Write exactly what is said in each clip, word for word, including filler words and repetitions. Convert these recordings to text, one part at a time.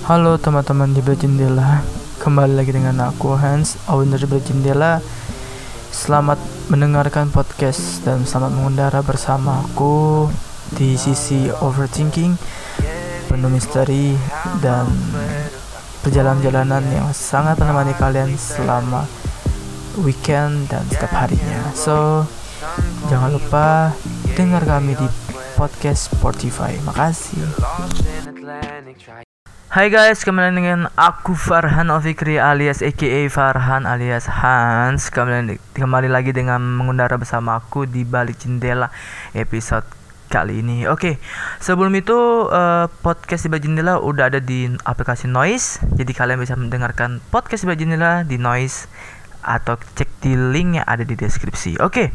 Halo teman-teman di Balik Jendela, kembali lagi dengan aku Hans, owner di Balik Jendela. Selamat mendengarkan podcast dan selamat mengudara bersama aku di sisi overthinking, penuh misteri dan perjalanan-jalanan yang sangat menemani kalian selama weekend dan setiap harinya. So, jangan lupa dengar kami di podcast Spotify. Makasih. Hai guys, kembali dengan aku Farhan Alfikri alias A K A Farhan alias Hans. Kembali, kembali lagi dengan mengudara bersama aku di Balik Jendela episode kali ini. Oke, sebelum itu uh, podcast di Balik Jendela udah ada di aplikasi Noise. Jadi kalian bisa mendengarkan podcast di Balik Jendela di Noise atau cek di link yang ada di deskripsi. Oke,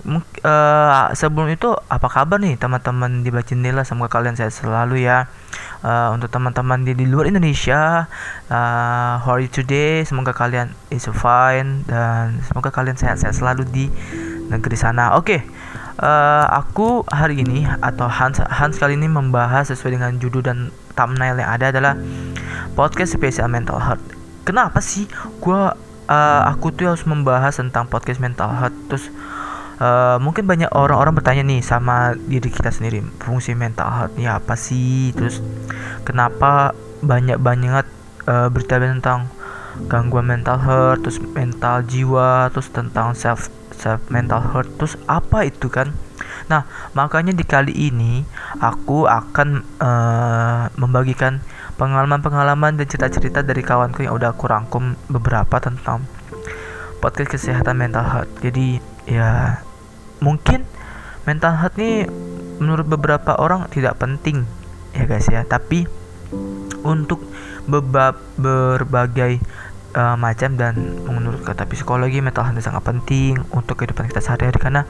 uh, sebelum itu apa kabar nih teman-teman di Balik Jendela? Semoga kalian sehat selalu ya. Uh, untuk teman-teman di, di luar Indonesia, uh, how are you today? Semoga kalian is fine dan semoga kalian sehat-sehat selalu di negeri sana. Oke, okay. uh, aku hari ini atau Hans Hans kali ini membahas sesuai dengan judul dan thumbnail yang ada adalah podcast spesial mental health. Kenapa sih gua uh, aku tuh harus membahas tentang podcast mental health? Terus Uh, mungkin banyak orang-orang bertanya nih sama diri kita sendiri, fungsi mental health ini apa sih? Terus kenapa banyak banget uh, berita tentang gangguan mental health, terus mental jiwa, terus tentang self self mental health, terus apa itu kan? Nah, makanya di kali ini aku akan uh, membagikan pengalaman-pengalaman dan cerita-cerita dari kawanku yang udah aku rangkum beberapa tentang podcast kesehatan mental health. Jadi ya mungkin mental health nih menurut beberapa orang tidak penting ya guys ya, tapi untuk beba- berbagai uh, macam dan menurut kata psikologi mental health sangat penting untuk kehidupan kita sehari-hari karena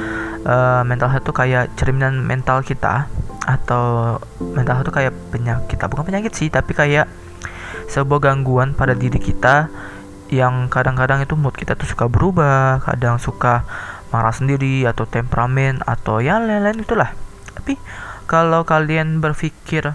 uh, mental health itu kayak cerminan mental kita, atau mental health itu kayak penyakit, bukan penyakit sih tapi kayak sebuah gangguan pada diri kita yang kadang-kadang itu mood kita tuh suka berubah, kadang suka marah sendiri atau temperamen atau ya lain-lain itulah. Tapi kalau kalian berpikir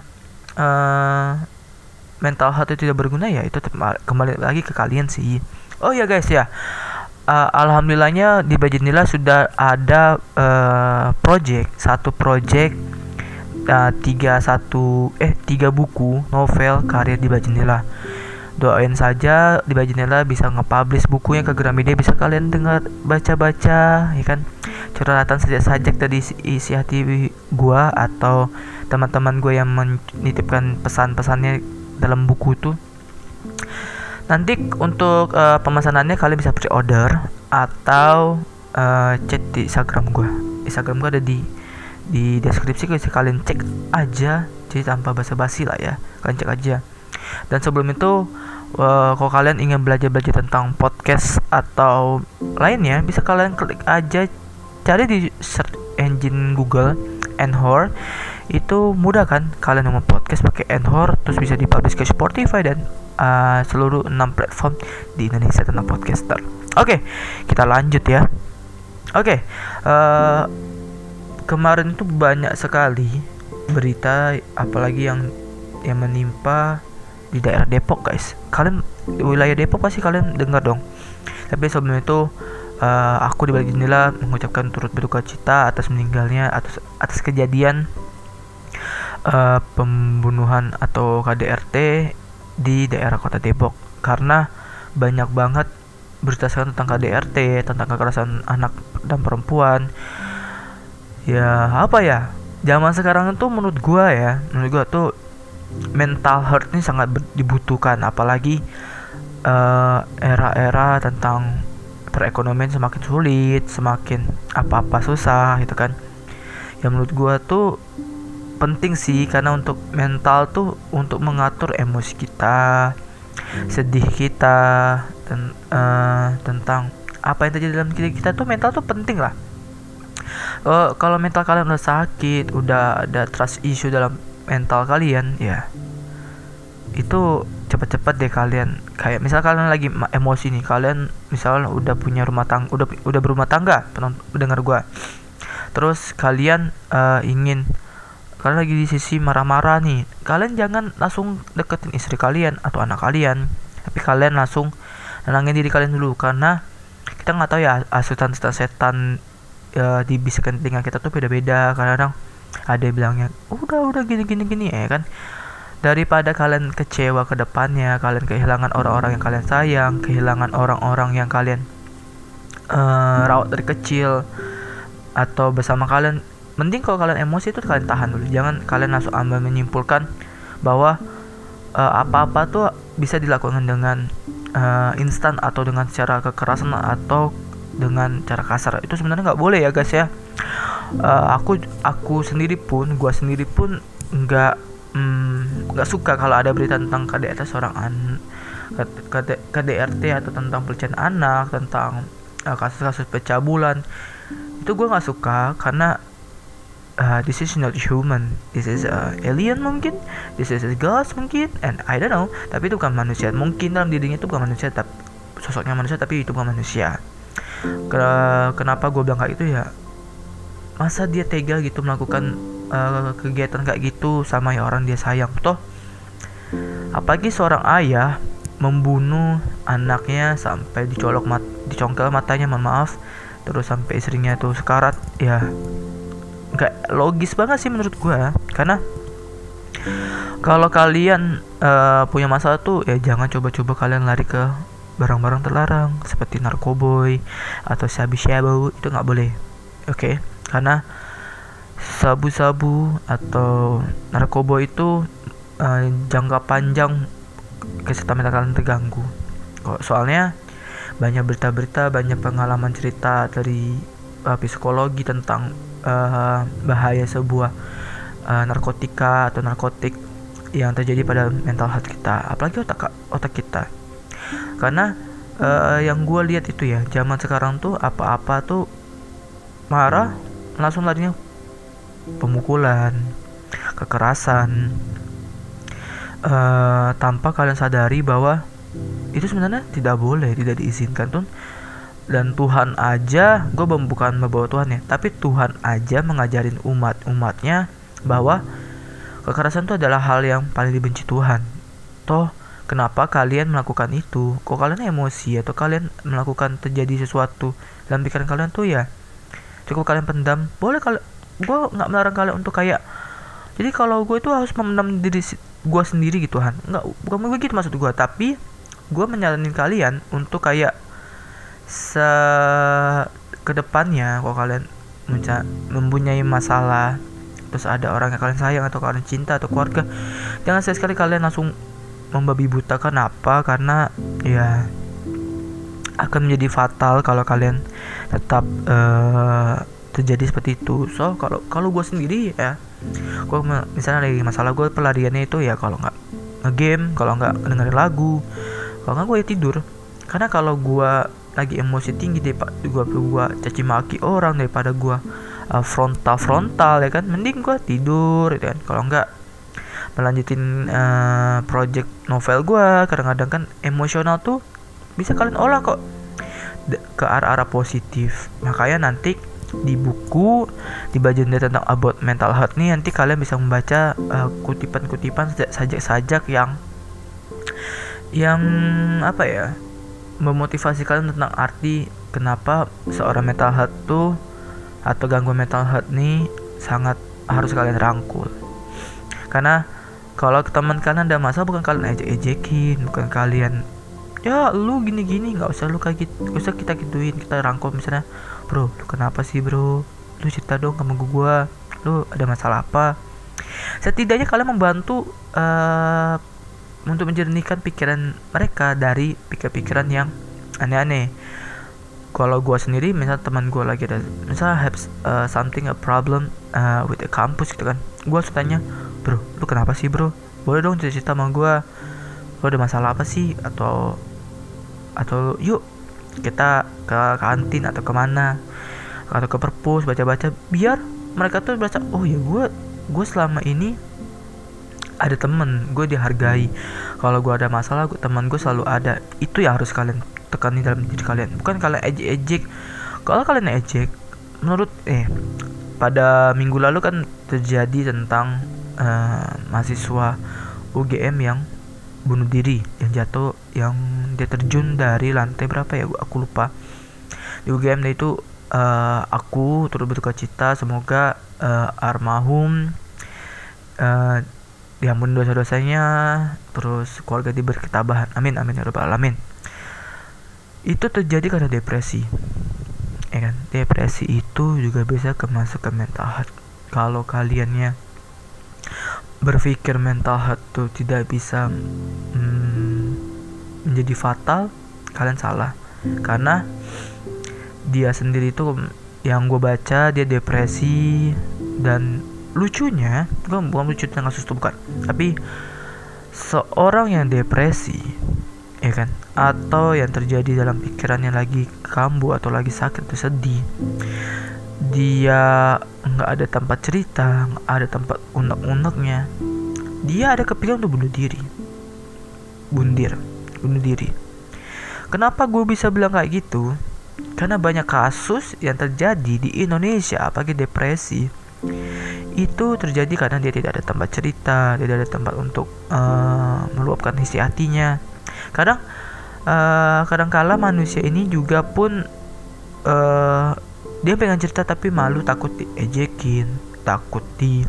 uh, mental health itu tidak berguna, ya itu kembali lagi ke kalian sih. Oh ya guys ya, uh, alhamdulillahnya di Balik Jendela sudah ada uh, project satu project uh, tiga satu eh tiga buku novel karya di Balik Jendela. Doain saja di Balik Jendela bisa nge-publish bukunya ke Gramedia, bisa kalian dengar baca-baca ya kan, curhatan sajak-sajak dari isi hati gua atau teman-teman gua yang menitipkan pesan-pesannya dalam buku itu. Nanti untuk uh, pemesanannya kalian bisa pre-order atau uh, chat di Instagram gua. Instagram gua ada di di deskripsi, bisa kalian cek aja, jadi tanpa basa-basi lah ya, kalian cek aja. Dan sebelum itu uh, kalau kalian ingin belajar-belajar tentang podcast atau lainnya, bisa kalian klik aja, cari di search engine Google Anchor. Itu mudah kan, kalian mau podcast pakai Anchor terus bisa dipublish ke Spotify dan uh, seluruh enam platform di Indonesia tentang podcaster. Oke, okay, kita lanjut ya. Oke, okay, uh, kemarin tuh banyak sekali berita apalagi yang yang menimpa di daerah Depok guys. Kalian di wilayah Depok pasti kalian dengar dong. Tapi sebelum itu uh, aku di Balik Jendela mengucapkan turut berduka cita atas meninggalnya atas atas kejadian uh, pembunuhan atau K D R T di daerah kota Depok, karena banyak banget berita sekarang tentang K D R T, tentang kekerasan anak dan perempuan. Ya apa ya, zaman sekarang itu menurut gua ya, menurut gua tuh mental health ini sangat dibutuhkan, apalagi uh, era-era tentang perekonomian semakin sulit, semakin apa-apa susah gitu kan. Ya menurut gua tuh penting sih, karena untuk mental tuh untuk mengatur emosi kita, sedih kita, dan uh, tentang apa yang terjadi dalam diri kita tuh mental tuh penting lah. Uh, kalau mental kalian udah sakit, udah ada trust issue dalam mental kalian, ya itu cepat-cepat deh kalian, kayak misal kalian lagi emosi nih, kalian misalnya udah punya rumah tangga, udah udah berumah tangga, penonton dengar gua, terus kalian uh, ingin kalian lagi di sisi marah-marah nih, kalian jangan langsung deketin istri kalian atau anak kalian, tapi kalian langsung nenangin diri kalian dulu, karena kita nggak tahu ya asutan setan ya, di bisikan telinga kita tuh beda-beda. Kadang ada yang bilangnya udah udah gini gini gini ya kan. Daripada kalian kecewa ke depannya, kalian kehilangan orang-orang yang kalian sayang, kehilangan orang-orang yang kalian uh, rawat dari kecil atau bersama kalian, mending kalau kalian emosi itu kalian tahan dulu. Jangan kalian langsung ambil menyimpulkan bahwa uh, apa-apa tuh bisa dilakukan dengan uh, instan atau dengan cara kekerasan atau dengan cara kasar. Itu sebenarnya nggak boleh ya guys ya. Uh, aku aku sendiri pun, gua sendiri pun nggak nggak mm, suka kalau ada berita tentang K D R T seorang an K D R T atau tentang pelecehan anak, tentang uh, kasus-kasus pencabulan. Itu gua nggak suka karena Uh, this is not human, this is uh, alien mungkin, this is a ghost mungkin, and I don't know. Tapi itu bukan manusia. Mungkin dalam dirinya itu bukan manusia, tapi sosoknya manusia, tapi itu bukan manusia. Kenapa gue bilang kayak gitu ya? Masa dia tega gitu melakukan uh, kegiatan kayak gitu sama ya orang dia sayang toh? Apalagi seorang ayah membunuh anaknya sampai dicolok mat, dicongkel matanya, mohon maaf, terus sampai istrinya tuh sekarat ya. Nggak logis banget sih menurut gue, karena kalau kalian uh, punya masalah tuh ya jangan coba-coba kalian lari ke barang-barang terlarang seperti narkoboy atau sabu-sabu. Itu nggak boleh, oke okay? Karena sabu-sabu atau narkoboy itu uh, jangka panjang kesehatan mental kalian terganggu kok. Soalnya banyak berita-berita, banyak pengalaman cerita dari uh, psikologi tentang Uh, bahaya sebuah uh, narkotika atau narkotik yang terjadi pada mental health kita, apalagi otak otak kita. Karena uh, yang gue lihat itu ya, zaman sekarang tuh apa-apa tuh marah langsung larinya pemukulan, kekerasan, uh, tanpa kalian sadari bahwa itu sebenarnya tidak boleh, tidak diizinkan tuh. Dan Tuhan aja, gue bukan membawa Tuhan ya, tapi Tuhan aja mengajarin umat-umatnya bahwa kekerasan itu adalah hal yang paling dibenci Tuhan. Toh kenapa kalian melakukan itu? Kok kalian emosi atau kalian melakukan terjadi sesuatu dalam pikiran kalian tuh ya cukup kalian pendam. Boleh kalian, gue nggak melarang kalian untuk kayak, jadi kalau gue itu harus memendam diri gue sendiri gitu kan, nggak, bukan begitu maksud gue, tapi gue menyaranin kalian untuk kayak se kedepannya kalau kalian menca- mempunyai masalah, terus ada orang yang kalian sayang atau kalian cinta atau keluarga, jangan sekali-sekali kalian langsung membabi butakan apa, karena ya akan menjadi fatal kalau kalian tetap uh, terjadi seperti itu. So kalau kalau gue sendiri ya, gue misalnya lagi masalah, gue pelariannya itu ya kalau nggak nge-game, kalau nggak dengerin lagu, kalau nggak gue ya tidur. Karena kalau gue lagi emosi tinggi, daripada gue gue caci maki orang, daripada gue uh, frontal frontal ya kan, mending gue tidur ya kan. Kalau nggak melanjutin uh, project novel gue. Kadang-kadang kan emosional tuh bisa kalian olah kok ke arah-arah positif. Makanya nanti di buku, di bagian tentang about mental health nih, nanti kalian bisa membaca uh, kutipan-kutipan sajak-sajak yang yang apa ya, memotivasi kalian tentang arti kenapa seorang mental health tuh atau gangguan mental health nih sangat harus kalian rangkul. Karena kalau teman kalian ada masalah, bukan kalian ejek-ejekin, bukan kalian ya lu gini-gini, nggak usah lu kayak gitu, nggak usah kita gituin, kita rangkul. Misalnya, bro, lu kenapa sih bro, lu cerita dong sama gua, lu ada masalah apa. Setidaknya kalian membantu uh, untuk menjernihkan pikiran mereka dari pikir-pikiran yang aneh-aneh. Kalau gue sendiri, misal teman gue lagi ada, misal have uh, something a problem uh, with the campus gitu kan, gue harus tanya, bro, lu kenapa sih bro? Boleh dong cerita sama gue, lu ada masalah apa sih? Atau atau yuk kita ke kantin atau kemana, atau ke perpus baca-baca, biar mereka tuh baca, oh ya gue gue selama ini ada temen, gue dihargai. Kalau gue ada masalah, gue, teman gue selalu ada. Itu yang harus kalian tekani dalam diri kalian, bukan kalian ejek-ejek. Kalau kalian ejek, menurut eh pada minggu lalu kan terjadi tentang uh, mahasiswa U G M yang bunuh diri, yang jatuh, yang dia terjun dari lantai berapa ya, aku lupa. Di U G M itu uh, aku turut berduka cita, semoga uh, almarhum uh, diampuni dosa-dosanya, terus keluarga diberi ketabahan, amin amin ya rabbal alamin. Itu terjadi karena depresi, ya kan? Depresi itu juga bisa masuk ke mental health. Kalau kaliannya berpikir mental health tuh tidak bisa hmm, menjadi fatal, kalian salah. Karena dia sendiri tuh, yang gue baca, dia depresi. Dan lucunya, gue bukan lucu tentang kasus itu, bukan, tapi seorang yang depresi, ya kan, atau yang terjadi dalam pikirannya lagi kambuh atau lagi sakit atau sedih, dia nggak ada tempat cerita, nggak ada tempat unek-uneknya, dia ada kepikiran untuk bunuh diri, bundir, bunuh diri. Kenapa gue bisa bilang kayak gitu? Karena banyak kasus yang terjadi di Indonesia, apalagi depresi, itu terjadi karena dia tidak ada tempat cerita, tidak ada tempat untuk uh, meluapkan isi hatinya. Kadang, uh, kadang-kala manusia ini juga pun uh, dia pengen cerita tapi malu, takut diejekin, takut di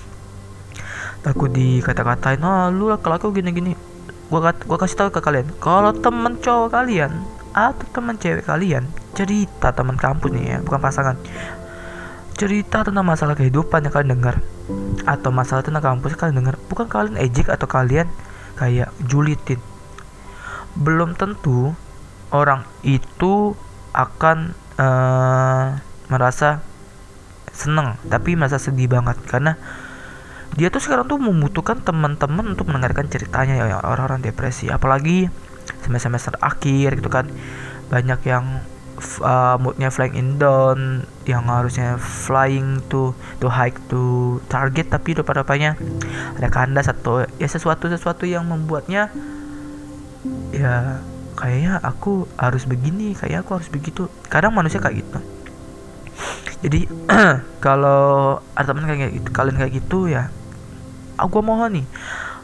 takut di kata-katain, oh lu laki-laki gini-gini. Gua gua kasih tahu ke kalian, kalau temen cowok kalian atau temen cewek kalian cerita, teman kampus nih ya, bukan pasangan, cerita tentang masalah kehidupan yang kalian dengar, atau masalah tentang kampus yang kalian dengar, bukan kalian ejek atau kalian kayak julitin. Belum tentu orang itu akan uh, merasa seneng, tapi merasa sedih banget, karena dia tuh sekarang tuh membutuhkan teman-teman untuk mendengarkan ceritanya ya, orang-orang depresi. Apalagi semester-semester akhir gitu kan, banyak yang uh, moodnya flying in down, yang harusnya flying to to hike to target, tapi depan-depannya ada kandas atau ya sesuatu sesuatu yang membuatnya ya kayaknya aku harus begini, kayak aku harus begitu. Kadang manusia kayak gitu. Jadi kalau ada teman kayak gitu, kalian kayak gitu ya, aku mohon nih,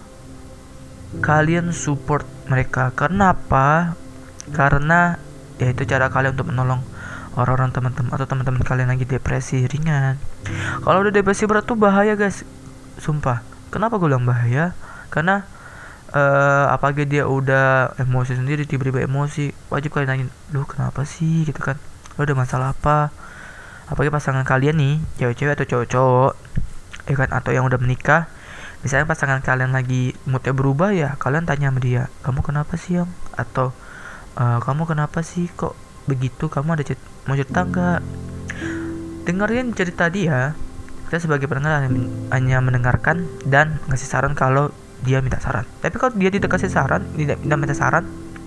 kalian support mereka. Karena apa? Karena ya itu cara kalian untuk menolong orang-orang, teman-teman atau teman-teman kalian lagi depresi ringan. Kalau udah depresi berat tuh bahaya guys, sumpah. Kenapa gue bilang bahaya? Karena uh, apalagi dia udah emosi sendiri, tiba-tiba emosi, wajib kalian nanya, lu kenapa sih gitu kan, lu ada masalah apa? Apalagi pasangan kalian nih, cewek-cewek atau cowok-cowok, ya kan, atau yang udah menikah. Misalnya pasangan kalian lagi moodnya berubah, ya kalian tanya sama dia, kamu kenapa sih yang, atau e, kamu kenapa sih kok begitu, kamu ada cerita, mau cerita nggak? Dengerin cerita dia. Kita sebagai pendengar hanya mendengarkan dan ngasih saran kalau dia minta saran. Tapi kalau dia tidak kasih saran, tidak, tidak minta saran,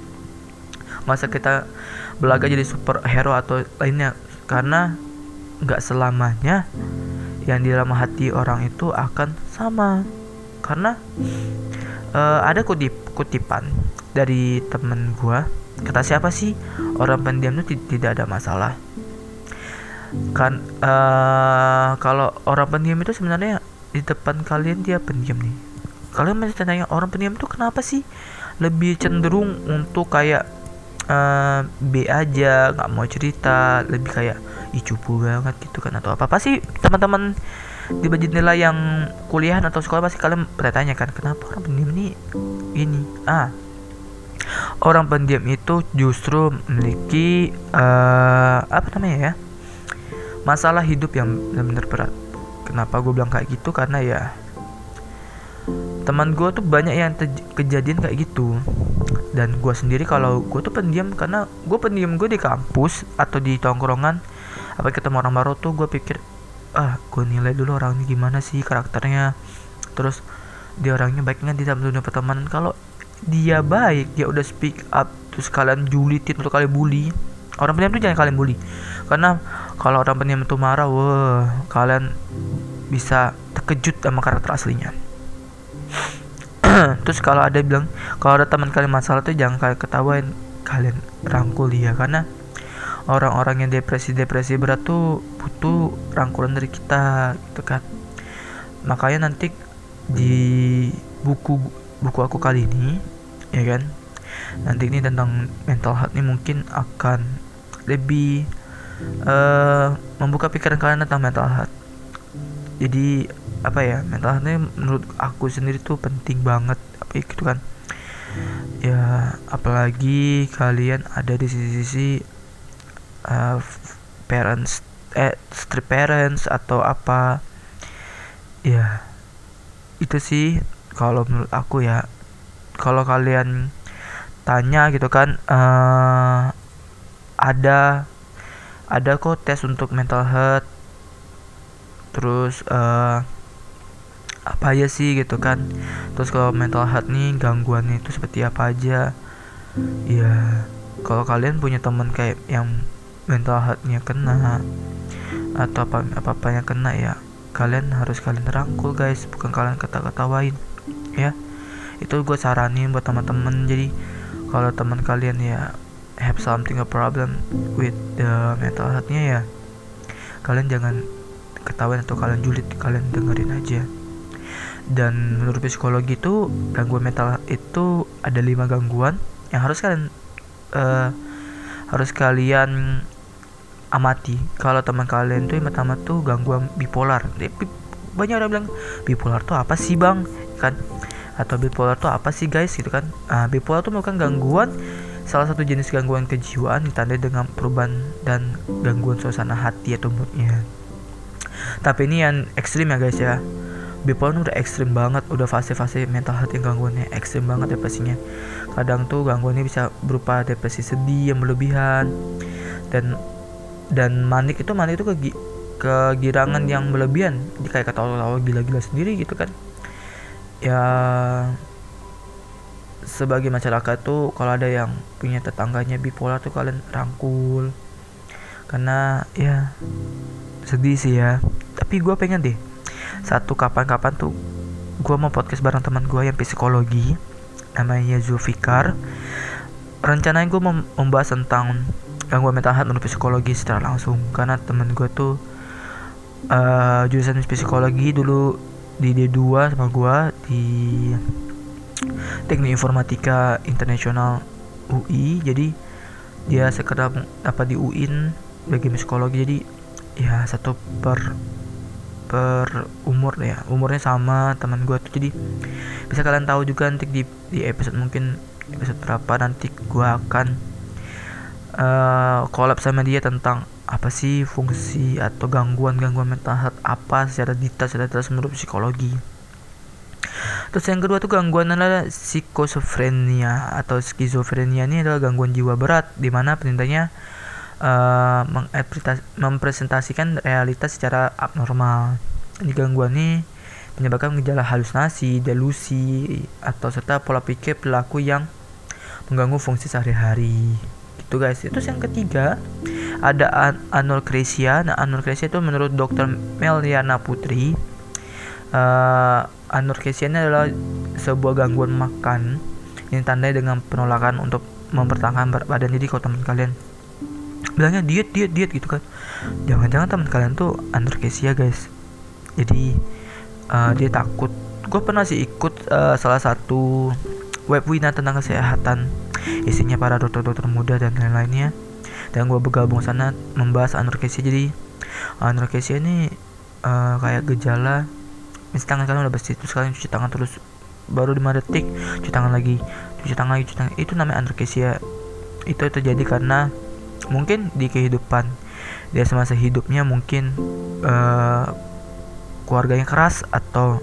masa kita belaga jadi superhero atau lainnya. Karena nggak selamanya yang di dalam hati orang itu akan sama. Karena uh, ada kutip kutipan dari temen gua, kata siapa sih, orang pendiam itu t- tidak ada masalah. Kan uh, kalau orang pendiam itu sebenarnya di depan kalian dia pendiam nih, kalian masih tanya orang pendiam itu kenapa sih lebih cenderung untuk kayak uh, B aja, nggak mau cerita, lebih kayak ih cupu banget gitu kan, atau apa apa sih. Teman-teman di jendela yang kuliah atau sekolah pasti kalian bertanya kan, kenapa orang pendiam ini ini ah orang pendiam itu justru memiliki uh, apa namanya ya, masalah hidup yang benar-benar berat. Kenapa gue bilang kayak gitu? Karena ya teman gue tuh banyak yang te- kejadian kayak gitu. Dan gue sendiri kalau gue tuh pendiam, karena gue pendiam gue di kampus atau di tongkrongan, apa ketemu orang baru tuh gue pikir, ah gue nilai dulu orang ini gimana sih karakternya, terus dia orangnya baiknya di dalam dunia pertemanan. Kalau dia baik, dia udah speak up, terus kalian julitin atau kalian bully, orang pendiam tuh jangan kalian bully. Karena kalau orang pendiam itu marah, wah kalian bisa terkejut sama karakter aslinya. Terus kalau ada bilang, kalau ada teman kalian masalah tuh jangan kalian ketawain, kalian rangkul dia. Karena orang-orang yang depresi-depresi berat tuh butuh rangkulan dari kita gitu kan. Makanya nanti di buku buku aku kali ini ya kan, nanti ini tentang mental health ini mungkin akan lebih uh, membuka pikiran kalian tentang mental health. Jadi apa ya, mental health ini menurut aku sendiri tuh penting banget apa gitu kan ya, apalagi kalian ada di sisi-sisi uh, parents eh strict parents atau apa ya. Itu sih kalau menurut aku ya. Kalau kalian tanya gitu kan, uh, ada ada kok tes untuk mental health, terus uh, apa aja sih gitu kan. Terus kalau mental health nih gangguannya itu seperti apa aja ya. Kalau kalian punya teman kayak yang mental healthnya kena atau apa apa apanya kena ya, kalian harus kalian rangkul guys, bukan kalian kata-katawain ya. Itu gue saranin buat teman-teman. Jadi kalau teman kalian ya have something a problem with the mental healthnya ya, kalian jangan ketawain atau kalian julid, kalian dengerin aja. Dan menurut psikologi itu gangguan mental itu ada lima gangguan yang harus kalian uh, harus kalian amati. Kalau teman kalian tuh yang pertama tuh gangguan bipolar. Banyak orang bilang bipolar tuh apa sih bang kan, atau bipolar tuh apa sih guys gitu kan. uh, bipolar tuh merupakan gangguan, salah satu jenis gangguan kejiwaan ditandai dengan perubahan dan gangguan suasana hati atau moodnya. Tapi ini yang ekstrim ya guys ya. Bipolar udah ekstrim banget, udah fase-fase mental health yang gangguannya ekstrim banget depresinya. Kadang tuh gangguannya bisa berupa depresi sedih yang berlebihan, dan dan manik itu manik itu kegi, kegirangan yang berlebihan. Jadi kayak ketawa-tawa gila-gila sendiri gitu kan. Ya sebagai masyarakat tuh kalau ada yang punya tetangganya bipolar tuh kalian rangkul, karena ya sedih sih ya. Tapi gue pengen deh satu kapan-kapan tuh gue mau podcast bareng teman gue yang psikologi, namanya Zulfikar. Rencananya gue mau membahas tentang gangguan mental health menurut psikologi secara langsung, karena teman gue tuh uh, jurusan psikologi dulu di D dua sama gue di Teknik Informatika Internasional U I. Jadi dia sekedar apa di U I N bagi psikologi. Jadi ya satu per per umur ya, umurnya sama teman gue tuh. Jadi bisa kalian tahu juga nanti di di episode mungkin episode berapa nanti gue akan uh, collab sama dia tentang apa sih fungsi atau gangguan-gangguan mental health apa secara detail secara detail menurut psikologi. Terus yang kedua tuh gangguan adalah psikosofrenia atau skizofrenia. Ini adalah gangguan jiwa berat di mana penderitanya Uh, mempresentasikan realitas secara abnormal. Ini gangguan ini menyebabkan gejala halusinasi, delusi, atau serta pola pikir perilaku yang mengganggu fungsi sehari-hari. Gitu guys. Itu yang ketiga ada an- anorexia. Nah, anorexia itu menurut dokter Meliana Putri, uh, anorexia ini adalah sebuah gangguan makan yang ditandai dengan penolakan untuk mempertahankan berat badan. Jadi kalau teman kalian bilangnya diet diet diet gitu kan, jangan-jangan teman kalian tuh anorexia guys. Jadi uh, dia takut. Gue pernah sih ikut uh, salah satu webinar tentang kesehatan, isinya para dokter-dokter muda dan lain-lainnya, dan gue bergabung sana membahas anorexia. Jadi anorexia ini uh, kayak gejala misalnya tangan kalian udah bersih, terus kalian cuci tangan terus baru lima detik cuci tangan lagi, cuci tangan lagi, cuci tangan. Itu namanya anorexia. Itu terjadi karena mungkin di kehidupan dia semasa hidupnya mungkin uh, keluarganya keras atau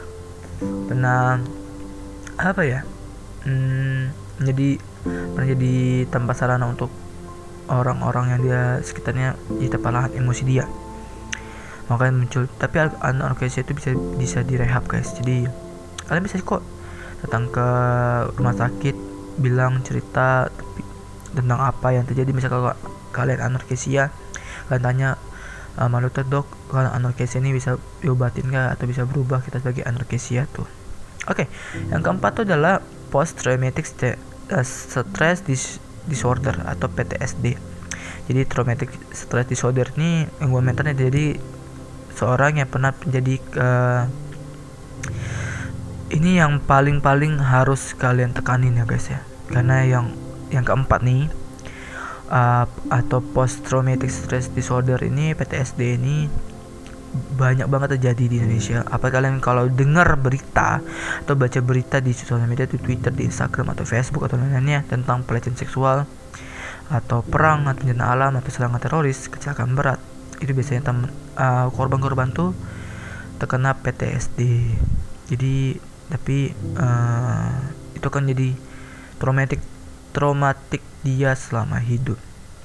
pernah apa ya hmm, jadi pernah jadi tempat sarana untuk orang-orang yang dia sekitarnya jadi terpalahan emosi dia, makanya muncul. Tapi anorexia itu bisa bisa direhab guys. Jadi kalian bisa kok datang ke rumah sakit, bilang cerita tentang apa yang terjadi. Misalnya kalau kalian anorexia, kalian tanya uh, malu tuh dok, kalau anorexia ini bisa diobatin nggak atau bisa berubah kita sebagai anorexia tuh. Oke, okay. Yang keempat tuh adalah post traumatic st- uh, stress dis- disorder atau P T S D. Jadi traumatic stress disorder ini gangguan mental jadi seorang yang pernah menjadi uh, ini yang paling-paling harus kalian tekanin ya guys ya, karena yang yang keempat nih uh, atau post traumatic stress disorder ini P T S D ini banyak banget terjadi di Indonesia. Apa kalian kalau dengar berita atau baca berita di sosial media, di Twitter, di Instagram atau Facebook atau lainnya tentang pelecehan seksual atau perang atau bencana alam atau serangan teroris, kecelakaan berat, itu biasanya temen, uh, korban-korban tuh terkena P T S D. Jadi tapi uh, itu kan jadi traumatik traumatik dia selama hidup.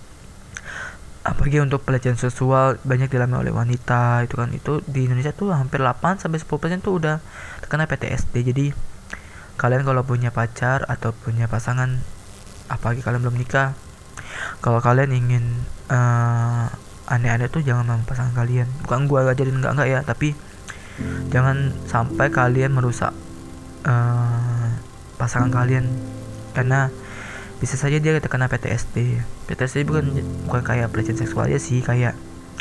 Apalagi untuk pelecehan seksual banyak dialami oleh wanita, itu kan itu di Indonesia tuh hampir delapan sampai sepuluh persen tuh udah terkena P T S D. Jadi kalian kalau punya pacar atau punya pasangan, apalagi kalian belum nikah, kalau kalian ingin uh, aneh-aneh tuh jangan sama pasangan kalian. Bukan gua ngajarin enggak enggak ya, tapi jangan sampai kalian merusak uh, pasangan kalian, karena bisa saja dia terkena P T S D. P T S D bukan bukan kayak pelecehan seksual aja sih, kayak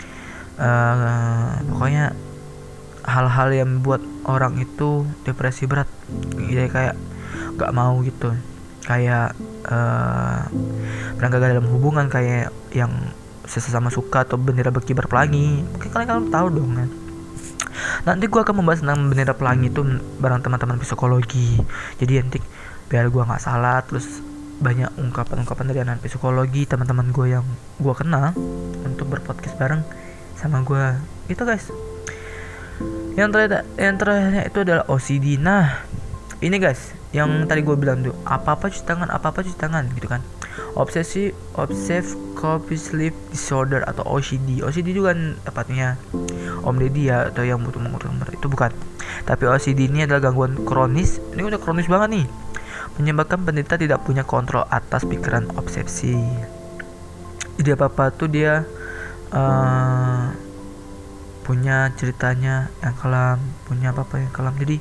uh, pokoknya hal-hal yang membuat orang itu depresi berat. Jadi kayak nggak mau gitu, kayak uh, pernah gagal dalam hubungan, kayak yang sesama suka atau bendera berkibar pelangi. Mungkin kalian kalian tahu dong kan. Nanti gue akan membahas tentang bendera pelangi itu bareng teman-teman psikologi. Jadi nanti biar gue nggak salah, terus banyak ungkapan-ungkapan dari anak psikologi teman-teman gue yang gue kenal untuk berpodcast bareng sama gue itu guys. Yang terakhir yang terakhirnya itu adalah O C D. Nah ini guys yang tadi gue bilang tuh, apa-apa cuci tangan, apa-apa cuci tangan gitu kan. Obsesi Obsessive Compulsive Disorder atau O C D. O C D juga kan tepatnya Om Deddy ya, atau yang butuh mengutuk nomor itu bukan. Tapi O C D ini adalah gangguan kronis. Ini udah kronis banget nih, menyebabkan penderita tidak punya kontrol atas pikiran obsesi. Jadi apa-apa tuh dia uh, punya ceritanya yang kelam, punya apa-apa yang kelam. Jadi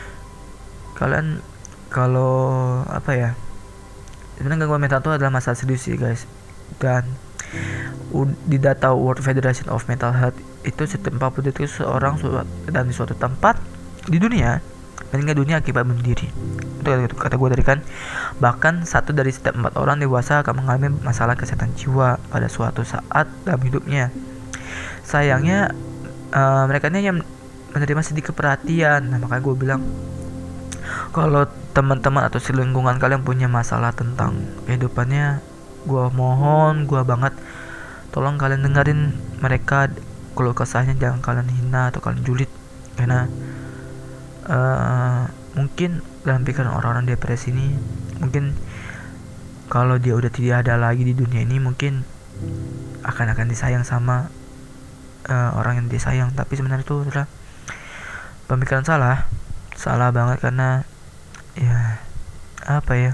kalian kalau apa ya, sebenarnya gangguan mental itu adalah masalah serius sih guys. Dan di data World Federation of Mental Health itu setiap empat puluh detik seorang dan di suatu tempat di dunia meninggal dunia akibat bunuh diri. Itu kata gue tadi kan. Bahkan satu dari setiap empat orang dewasa akan mengalami masalah kesehatan jiwa pada suatu saat dalam hidupnya. Sayangnya uh, mereka ini yang menerima sedikit perhatian. Nah makanya gue bilang, kalau teman-teman atau selingkungan kalian punya masalah tentang kehidupannya, gue mohon, gue banget, tolong kalian dengerin mereka. Kalau kesahnya jangan kalian hina atau kalian julid, karena uh, mungkin dalam pikiran orang-orang depresi ini, mungkin kalau dia udah tidak ada lagi di dunia ini, mungkin akan akan disayang sama uh, orang yang dia sayang. Tapi sebenarnya itu adalah pemikiran salah, salah banget. Karena ya apa ya,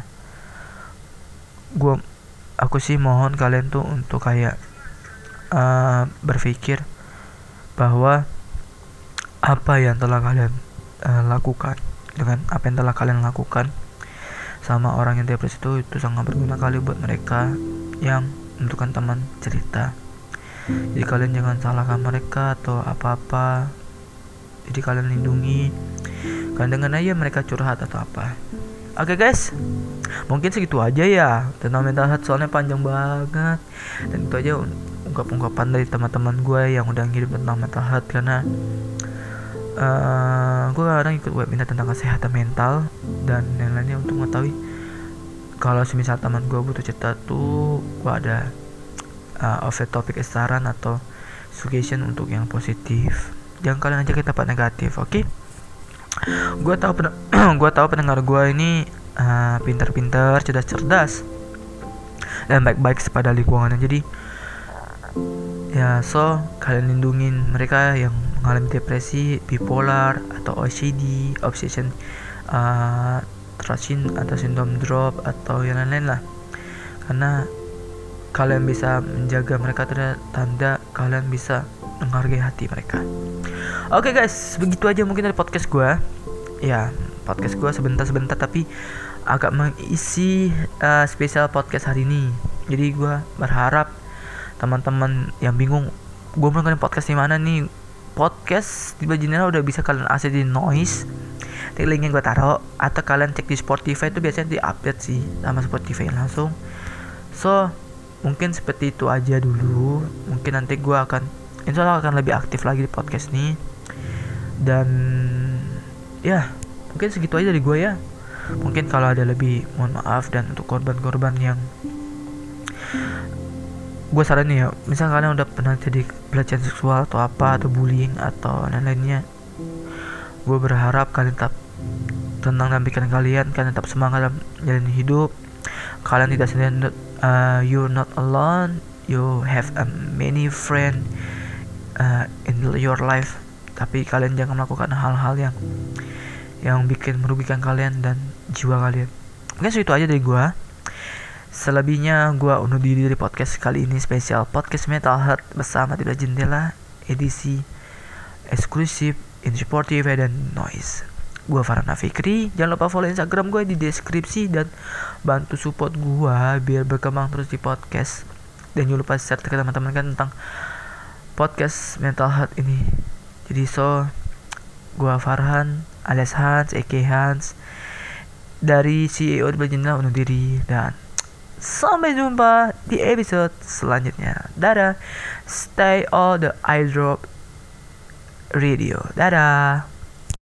gua aku sih mohon kalian tuh untuk kayak uh, berpikir bahwa apa yang telah kalian uh, lakukan, dengan apa yang telah kalian lakukan sama orang yang depresi itu itu sangat berguna kali buat mereka yang membutuhkan teman cerita. Jadi kalian jangan salahkan mereka atau apa-apa. Jadi kalian lindungi, kalian dengar aja mereka curhat atau apa. Oke okay guys, mungkin segitu aja ya tentang mental health, soalnya panjang banget. Dan itu aja ungkap-ungkapan dari teman-teman gue yang udah ngirim tentang mental health. Karena uh, gue kadang ikut webinar tentang kesehatan mental dan yang lainnya untuk mengetahui kalau semisal teman gue butuh cerita tuh, gue ada uh, off topic saran atau suggestion untuk yang positif. Jangan kalian aja ke tempat negatif, oke? Okay? Gue tahu pen- gue tahu pendengar gue ini uh, pintar-pintar, cerdas-cerdas dan baik-baik kepada lingkungannya. Jadi ya so kalian lindungin mereka yang mengalami depresi, bipolar atau O C D, obsession uh, trasin atau sindrom drop atau yang lain-lain lah. Karena kalian bisa menjaga mereka, tanda kalian bisa menghargai hati mereka. Oke okay guys, begitu aja mungkin dari podcast gue. Ya, podcast gue sebentar-sebentar tapi agak mengisi uh, spesial podcast hari ini. Jadi gue berharap teman-teman yang bingung gue mau dengerin podcast di mana nih, podcast di Bajinera udah bisa kalian akses di Noise, di linknya gue taruh, atau kalian cek di Spotify, itu biasanya di update sih sama Spotify langsung. So mungkin seperti itu aja dulu. Mungkin nanti gue akan insya Allah akan lebih aktif lagi di podcast nih. Dan ya mungkin segitu aja dari gue ya. Mungkin kalau ada lebih mohon maaf. Dan untuk korban-korban yang gue saranin ya, misal kalian udah pernah jadi pelecehan seksual atau apa, atau bullying atau lain-lainnya, gue berharap kalian tetap tenang dalam pikiran kalian, kalian tetap semangat dalam menjalani hidup. Kalian tidak sendirian, uh, you're not alone, you have a many friend uh, in your life. Tapi kalian jangan melakukan hal-hal yang yang bikin merugikan kalian dan jiwa kalian. Mungkin segitu aja dari gue. Selebihnya gue undur diri dari podcast kali ini, spesial podcast Mental Health bersama Tidak Jendela, edisi eksklusif in Spotify dan Noise. Gue Farhan Fikri. Jangan lupa follow Instagram gue di deskripsi dan bantu support gue biar berkembang terus di podcast. Dan jangan lupa share ke teman-teman kan tentang podcast Mental Health ini. Jadi so, gue Farhan alias Hans, aka Hans, dari C E O di Bajinera undur diri, dan sampai jumpa di episode selanjutnya. Dadah. Stay on the iDrop Radio. Dadah.